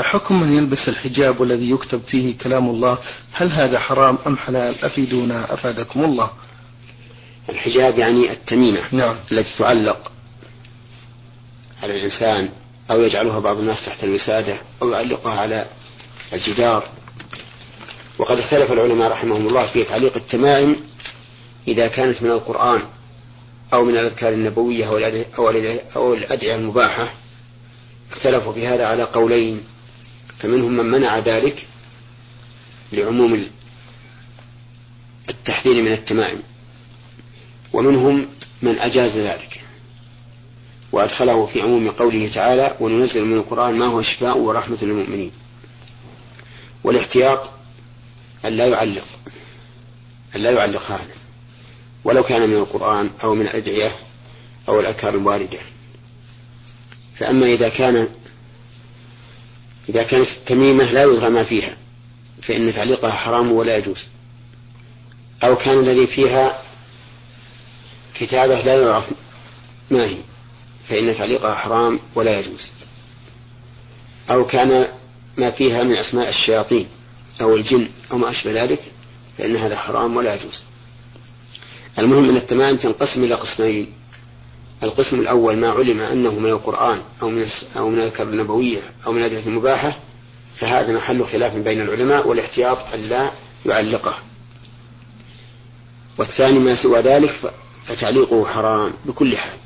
حكم من يلبس الحجاب والذي يكتب فيه كلام الله، هل هذا حرام أم حلال؟ أفيدونا أفادكم الله. الحجاب يعني التميمة. نعم. التي تعلق على الإنسان أو يجعلها بعض الناس تحت الوسادة أو يعلقها على الجدار. وقد اختلف العلماء رحمهم الله في تعليق التمائم إذا كانت من القرآن أو من الأذكار النبوية أو الأدعية المباحة. اختلفوا في هذا على قولين، فمنهم من منع ذلك لعموم التحذير من التمائم، ومنهم من أجاز ذلك وأدخله في عموم قوله تعالى وننزل من القرآن ما هو شفاء ورحمة للمؤمنين. والاحتياط أن لا يعلق هذا ولو كان من القرآن أو من الأدعية أو الأذكار الواردة. فأما إذا كانت التميمة لا يدرى ما فيها فإن تعليقها حرام ولا يجوز، أو كان الذي فيها كتابة لا يعرف ما هي فإن تعليقها حرام ولا يجوز، أو كان ما فيها من أسماء الشياطين أو الجن أو ما أشبه ذلك فإن هذا حرام ولا يجوز. المهم أن التمائم تنقسم إلى قسمين: القسم الأول ما علم أنه من القرآن أو من الأذكار النبوية أو من الأدعية المباحة، فهذا محل خلاف بين العلماء، والاحتياط أن لا يعلقه. والثاني ما سوى ذلك فتعليقه حرام بكل حال.